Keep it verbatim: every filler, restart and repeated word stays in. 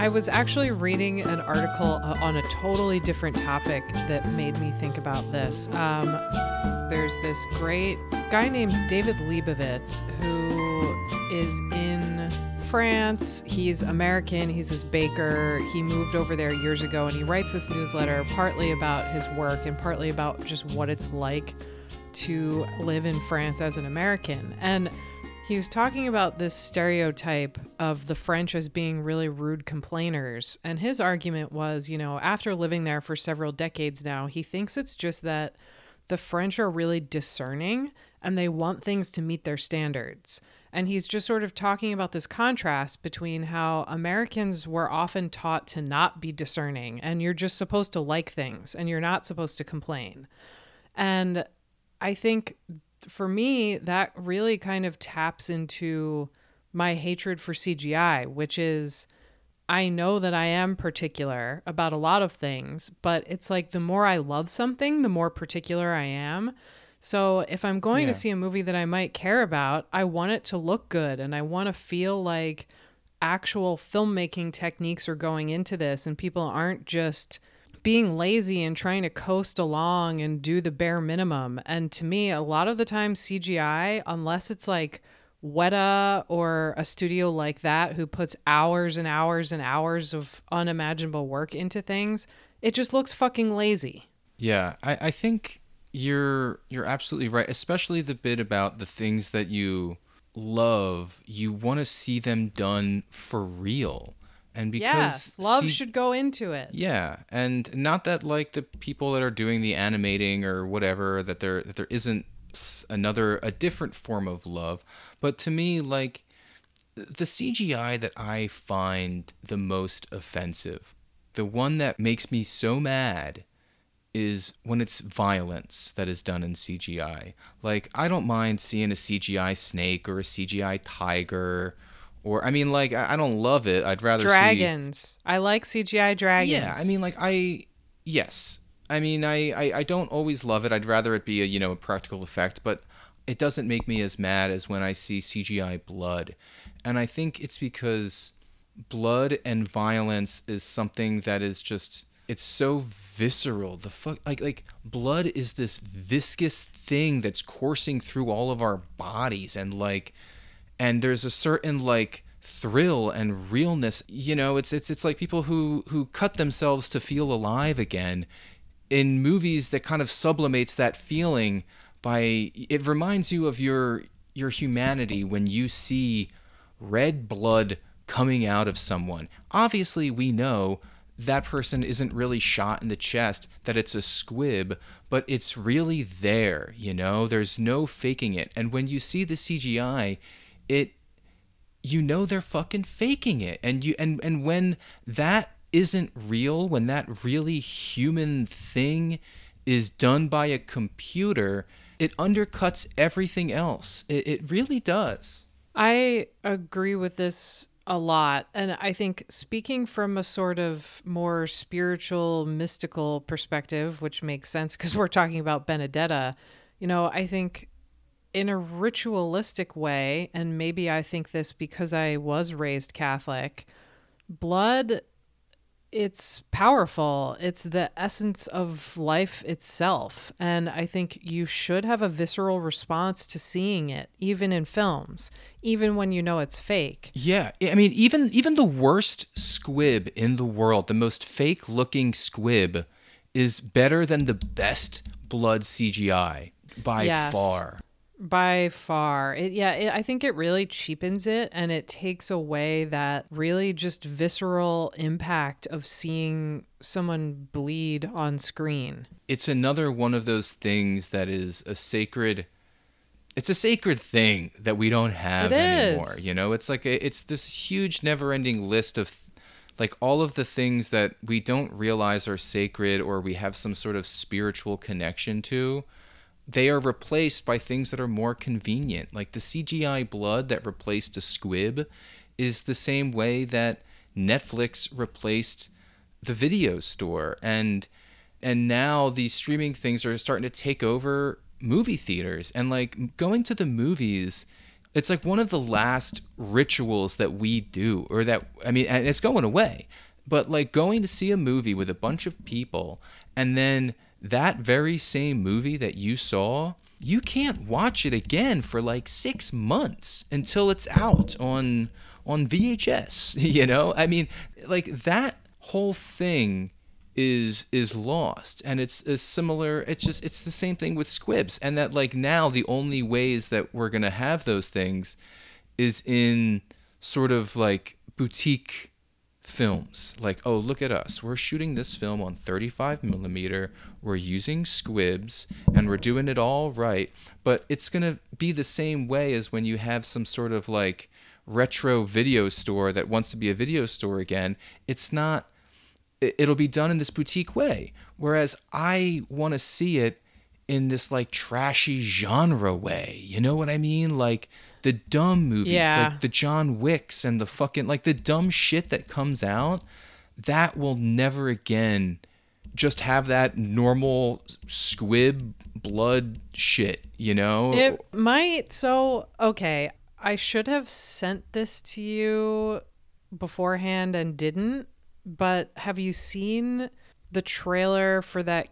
I was actually reading an article uh, on a totally different topic that made me think about this. Um, there's this great guy named David Leibovitz who is in France. He's American. He's this baker. He moved over there years ago, and he writes this newsletter partly about his work and partly about just what it's like to live in France as an American. And he was talking about this stereotype of the French as being really rude complainers. And his argument was, you know, after living there for several decades now, he thinks it's just that the French are really discerning and they want things to meet their standards. And he's just sort of talking about this contrast between how Americans were often taught to not be discerning and you're just supposed to like things and you're not supposed to complain. And I think for me, that really kind of taps into my hatred for C G I, which is, I know that I am particular about a lot of things, but it's like the more I love something, the more particular I am. So if I'm going Yeah. to see a movie that I might care about, I want it to look good and I want to feel like actual filmmaking techniques are going into this and people aren't just being lazy and trying to coast along and do the bare minimum. And to me, a lot of the time C G I, unless it's like Weta or a studio like that who puts hours and hours and hours of unimaginable work into things, it just looks fucking lazy. Yeah, I, I think you're you're absolutely right, especially the bit about the things that you love, you want to see them done for real. And because yes, love C- should go into it. Yeah, and not that like the people that are doing the animating or whatever, that there that there isn't s- another a different form of love, but to me, like the C G I that I find the most offensive, the one that makes me so mad, is when it's violence that is done in C G I. Like I don't mind seeing a C G I snake or a C G I tiger. Or, I mean, like, I I don't love it. I'd rather Dragons. see... I like C G I dragons. Yeah, I mean, like, I... Yes. I mean, I, I, I don't always love it. I'd rather it be a, you know, a practical effect. But it doesn't make me as mad as when I see C G I blood. And I think it's because blood and violence is something that is just... It's so visceral. The fuck... Like, like, blood is this viscous thing that's coursing through all of our bodies. And, like... And there's a certain like thrill and realness, you know, it's it's it's like people who, who cut themselves to feel alive again in movies that kind of sublimates that feeling by, it reminds you of your your humanity when you see red blood coming out of someone. Obviously, we know that person isn't really shot in the chest, that it's a squib, but it's really there, you know, there's no faking it. And when you see the C G I, it, you know, they're fucking faking it. And you, and, and when that isn't real, when that really human thing is done by a computer, it undercuts everything else. It, it really does. I agree with this a lot. And I think speaking from a sort of more spiritual, mystical perspective, which makes sense because we're talking about Benedetta, you know, I think in a ritualistic way, and maybe I think this because I was raised Catholic, blood, it's powerful. It's the essence of life itself. And I think you should have a visceral response to seeing it, even in films, even when you know it's fake. Yeah. I mean, even even the worst squib in the world, the most fake looking squib, is better than the best blood C G I by Yes. far. By far. It, yeah, it, I think it really cheapens it and it takes away that really just visceral impact of seeing someone bleed on screen. It's another one of those things that is a sacred... It's a sacred thing that we don't have It anymore. is. You know, it's like a, it's this huge never-ending list of like all of the things that we don't realize are sacred or we have some sort of spiritual connection to. They are replaced by things that are more convenient. Like the C G I blood that replaced a squib is the same way that Netflix replaced the video store. And and now these streaming things are starting to take over movie theaters. And like going to the movies, It's like one of the last rituals that we do, or that, I mean, and it's going away, but like going to see a movie with a bunch of people, and then that very same movie that you saw, you can't watch it again for like six months until it's out on on V H S, you know? I mean, like that whole thing is is lost, and it's, it's similar, it's just, it's the same thing with Squibs, and that like now the only ways that we're gonna have those things is in sort of like boutique films. Like, oh, look at us, we're shooting this film on thirty-five millimeter, we're using Squibs, and we're doing it all right. But it's gonna be the same way as when you have some sort of like retro video store that wants to be a video store again. It's not, it'll be done in this boutique way, whereas I want to see it in this like trashy genre way, you know what I mean? Like the dumb movies, Yeah. like the John Wicks and the fucking, like the dumb shit that comes out, that will never again just have that normal squib blood shit, you know? It might. So, okay, I should have sent this to you beforehand and didn't, but have you seen the trailer for that